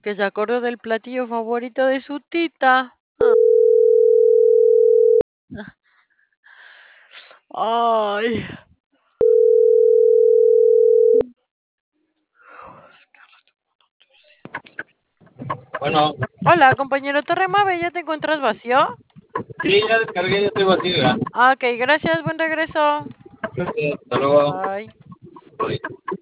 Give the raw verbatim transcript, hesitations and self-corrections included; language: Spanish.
que se acordó del platillo favorito de su tita. Ay. Bueno, Hola, compañero Torremave, ¿ya te encuentras vacío? sí, ya descargué, ya estoy vacío ya. Ah, ok, gracias, buen regreso. Hasta luego. Bye. Bye.